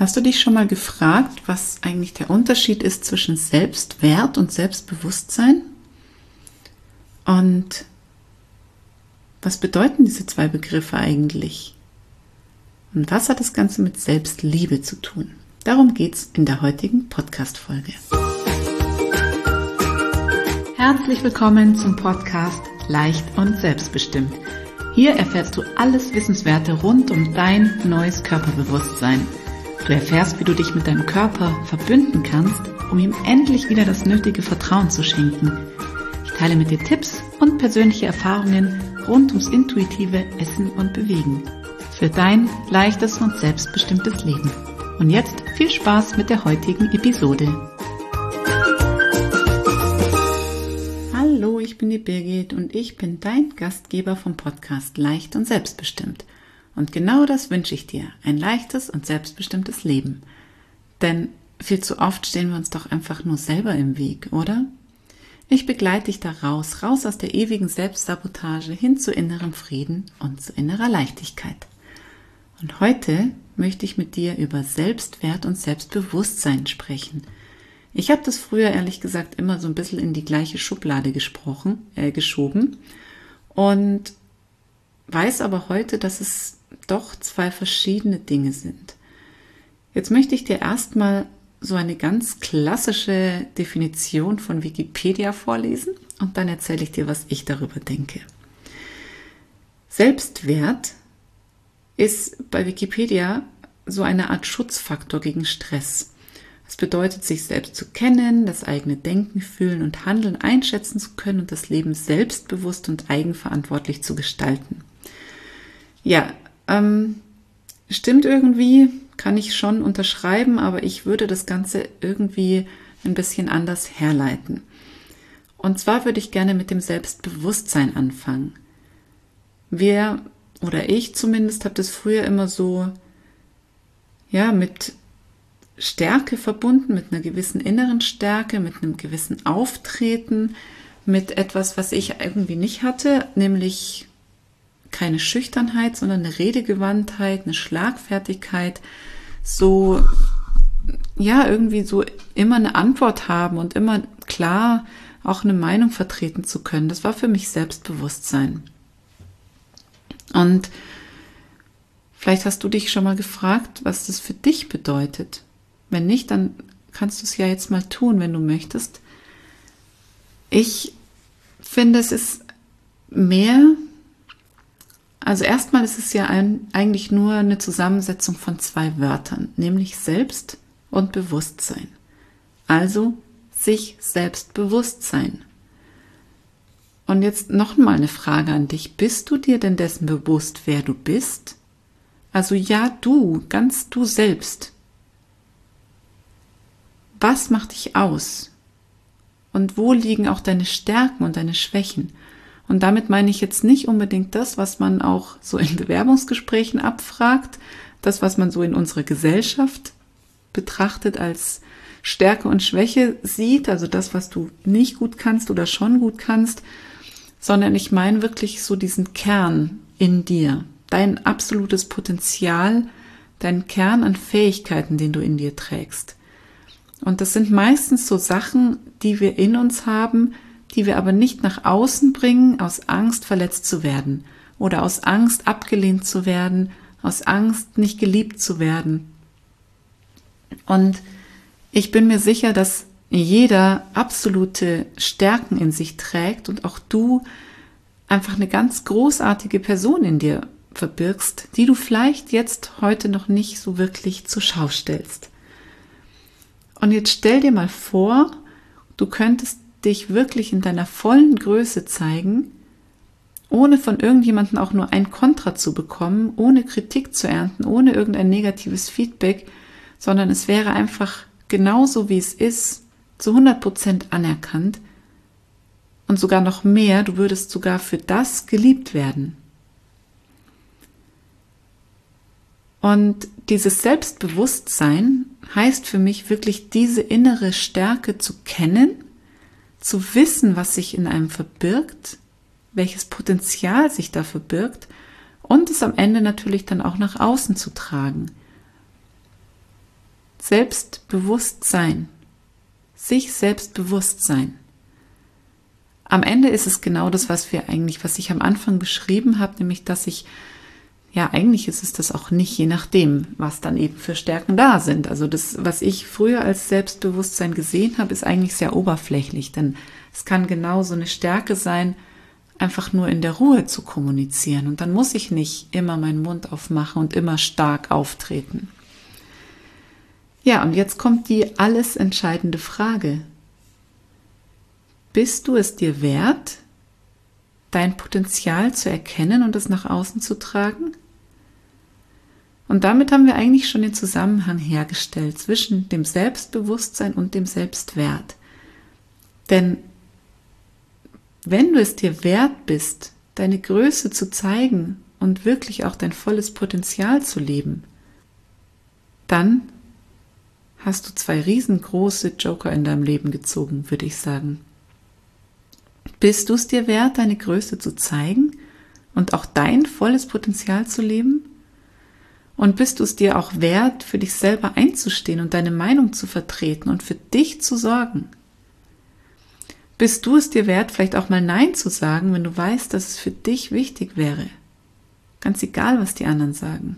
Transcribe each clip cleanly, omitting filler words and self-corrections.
Hast du dich schon mal gefragt, was eigentlich der Unterschied ist zwischen Selbstwert und Selbstbewusstsein? Und was bedeuten diese zwei Begriffe eigentlich? Und was hat das Ganze mit Selbstliebe zu tun? Darum geht's in der heutigen Podcast-Folge. Herzlich willkommen zum Podcast Leicht und Selbstbestimmt. Hier erfährst du alles Wissenswerte rund um dein neues Körperbewusstsein. Du erfährst, wie du dich mit deinem Körper verbünden kannst, um ihm endlich wieder das nötige Vertrauen zu schenken. Ich teile mit dir Tipps und persönliche Erfahrungen rund ums intuitive Essen und Bewegen. Für dein leichtes und selbstbestimmtes Leben. Und jetzt viel Spaß mit der heutigen Episode. Hallo, ich bin die Birgit und ich bin dein Gastgeber vom Podcast Leicht und Selbstbestimmt. Und genau das wünsche ich dir, ein leichtes und selbstbestimmtes Leben. Denn viel zu oft stehen wir uns doch einfach nur selber im Weg, oder? Ich begleite dich da raus aus der ewigen Selbstsabotage hin zu innerem Frieden und zu innerer Leichtigkeit. Und heute möchte ich mit dir über Selbstwert und Selbstbewusstsein sprechen. Ich habe das früher ehrlich gesagt immer so ein bisschen in die gleiche Schublade geschoben und weiß aber heute, dass es doch zwei verschiedene Dinge sind. Jetzt möchte ich dir erstmal so eine ganz klassische Definition von Wikipedia vorlesen und dann erzähle ich dir, was ich darüber denke. Selbstwert ist bei Wikipedia so eine Art Schutzfaktor gegen Stress. Es bedeutet, sich selbst zu kennen, das eigene Denken, Fühlen und Handeln einschätzen zu können und das Leben selbstbewusst und eigenverantwortlich zu gestalten. Ja, stimmt irgendwie, kann ich schon unterschreiben, aber ich würde das Ganze irgendwie ein bisschen anders herleiten. Und zwar würde ich gerne mit dem Selbstbewusstsein anfangen. Wir, oder ich zumindest, habe das früher immer so, mit Stärke verbunden, mit einer gewissen inneren Stärke, mit einem gewissen Auftreten, mit etwas, was ich irgendwie nicht hatte, nämlich keine Schüchternheit, sondern eine Redegewandtheit, eine Schlagfertigkeit, irgendwie so immer eine Antwort haben und immer klar auch eine Meinung vertreten zu können. Das war für mich Selbstbewusstsein. Und vielleicht hast du dich schon mal gefragt, was das für dich bedeutet. Wenn nicht, dann kannst du es ja jetzt mal tun, wenn du möchtest. Ich finde, es ist mehr. Also erstmal ist es ja eigentlich nur eine Zusammensetzung von zwei Wörtern, nämlich Selbst und Bewusstsein. Also sich selbst bewusst sein. Und jetzt noch mal eine Frage an dich. Bist du dir denn dessen bewusst, wer du bist? Also ja, du, ganz du selbst. Was macht dich aus? Und wo liegen auch deine Stärken und deine Schwächen? Und damit meine ich jetzt nicht unbedingt das, was man auch so in Bewerbungsgesprächen abfragt, das, was man so in unserer Gesellschaft betrachtet als Stärke und Schwäche sieht, also das, was du nicht gut kannst oder schon gut kannst, sondern ich meine wirklich so diesen Kern in dir, dein absolutes Potenzial, deinen Kern an Fähigkeiten, den du in dir trägst. Und das sind meistens so Sachen, die wir in uns haben, die wir aber nicht nach außen bringen, aus Angst verletzt zu werden oder aus Angst abgelehnt zu werden, aus Angst nicht geliebt zu werden. Und ich bin mir sicher, dass jeder absolute Stärken in sich trägt und auch du einfach eine ganz großartige Person in dir verbirgst, die du vielleicht jetzt heute noch nicht so wirklich zur Schau stellst. Und jetzt stell dir mal vor, du könntest dich wirklich in deiner vollen Größe zeigen, ohne von irgendjemandem auch nur ein Kontra zu bekommen, ohne Kritik zu ernten, ohne irgendein negatives Feedback, sondern es wäre einfach genauso, wie es ist, zu 100% anerkannt und sogar noch mehr, du würdest sogar für das geliebt werden. Und dieses Selbstbewusstsein heißt für mich wirklich, diese innere Stärke zu kennen, zu wissen, was sich in einem verbirgt, welches Potenzial sich da verbirgt und es am Ende natürlich dann auch nach außen zu tragen. Selbstbewusstsein, sich selbstbewusst sein. Am Ende ist es genau das, was ich am Anfang beschrieben habe, nämlich, eigentlich ist es das auch nicht, je nachdem, was dann eben für Stärken da sind. Also das, was ich früher als Selbstbewusstsein gesehen habe, ist eigentlich sehr oberflächlich, denn es kann genau so eine Stärke sein, einfach nur in der Ruhe zu kommunizieren. Und dann muss ich nicht immer meinen Mund aufmachen und immer stark auftreten. Ja, und jetzt kommt die alles entscheidende Frage. Bist du es dir wert, dein Potenzial zu erkennen und es nach außen zu tragen? Und damit haben wir eigentlich schon den Zusammenhang hergestellt zwischen dem Selbstbewusstsein und dem Selbstwert. Denn wenn du es dir wert bist, deine Größe zu zeigen und wirklich auch dein volles Potenzial zu leben, dann hast du 2 riesengroße Joker in deinem Leben gezogen, würde ich sagen. Bist du es dir wert, deine Größe zu zeigen und auch dein volles Potenzial zu leben? Und bist du es dir auch wert, für dich selber einzustehen und deine Meinung zu vertreten und für dich zu sorgen? Bist du es dir wert, vielleicht auch mal Nein zu sagen, wenn du weißt, dass es für dich wichtig wäre? Ganz egal, was die anderen sagen.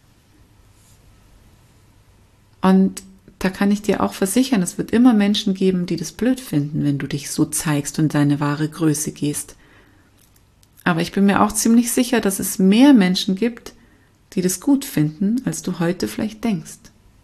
Und da kann ich dir auch versichern, es wird immer Menschen geben, die das blöd finden, wenn du dich so zeigst und deine wahre Größe gehst. Aber ich bin mir auch ziemlich sicher, dass es mehr Menschen gibt, die das gut finden, als du heute vielleicht denkst.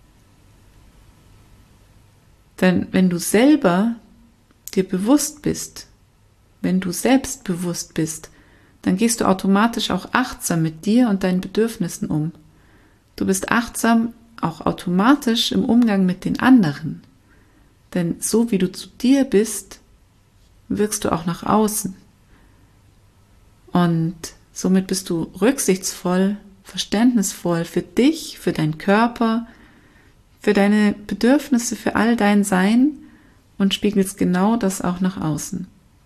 Denn wenn du selber dir bewusst bist, wenn du selbstbewusst bist, dann gehst du automatisch auch achtsam mit dir und deinen Bedürfnissen um. Du bist achtsam auch automatisch im Umgang mit den anderen. Denn so wie du zu dir bist, wirkst du auch nach außen. Und somit bist du rücksichtsvoll, verständnisvoll für dich, für deinen Körper, für deine Bedürfnisse, für all dein Sein und spiegelst genau das auch nach außen.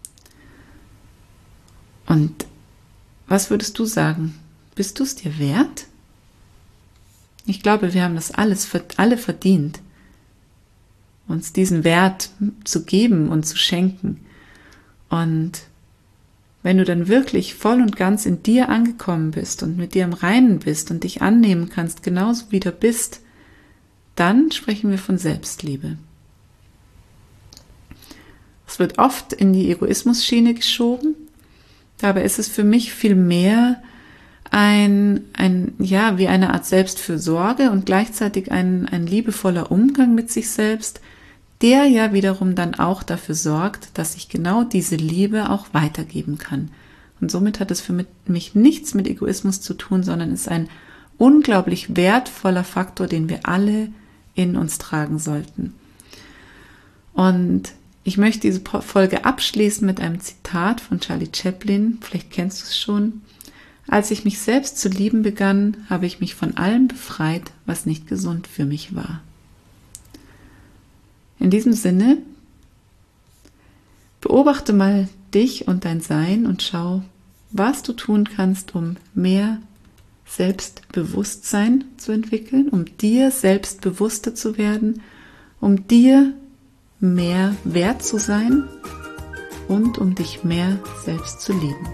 Und was würdest du sagen? Bist du es dir wert? Ich glaube, wir haben das alle verdient, uns diesen Wert zu geben und zu schenken. Und wenn du dann wirklich voll und ganz in dir angekommen bist und mit dir im Reinen bist und dich annehmen kannst, genauso wie du bist, dann sprechen wir von Selbstliebe. Es wird oft in die Egoismus-Schiene geschoben, dabei ist es für mich viel mehr wie eine Art Selbstfürsorge und gleichzeitig ein liebevoller Umgang mit sich selbst, der ja wiederum dann auch dafür sorgt, dass ich genau diese Liebe auch weitergeben kann. Und somit hat es für mich nichts mit Egoismus zu tun, sondern ist ein unglaublich wertvoller Faktor, den wir alle in uns tragen sollten. Und ich möchte diese Folge abschließen mit einem Zitat von Charlie Chaplin, vielleicht kennst du es schon. Als ich mich selbst zu lieben begann, habe ich mich von allem befreit, was nicht gesund für mich war. In diesem Sinne, beobachte mal dich und dein Sein und schau, was du tun kannst, um mehr Selbstbewusstsein zu entwickeln, um dir selbstbewusster zu werden, um dir mehr wert zu sein und um dich mehr selbst zu lieben.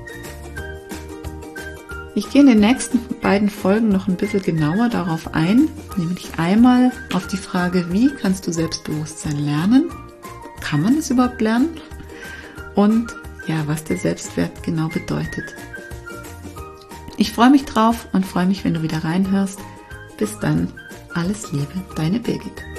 Ich gehe in den nächsten beiden Folgen noch ein bisschen genauer darauf ein, nämlich einmal auf die Frage, wie kannst du Selbstbewusstsein lernen? Kann man es überhaupt lernen? Und ja, was der Selbstwert genau bedeutet. Ich freue mich drauf und freue mich, wenn du wieder reinhörst. Bis dann, alles Liebe, deine Birgit.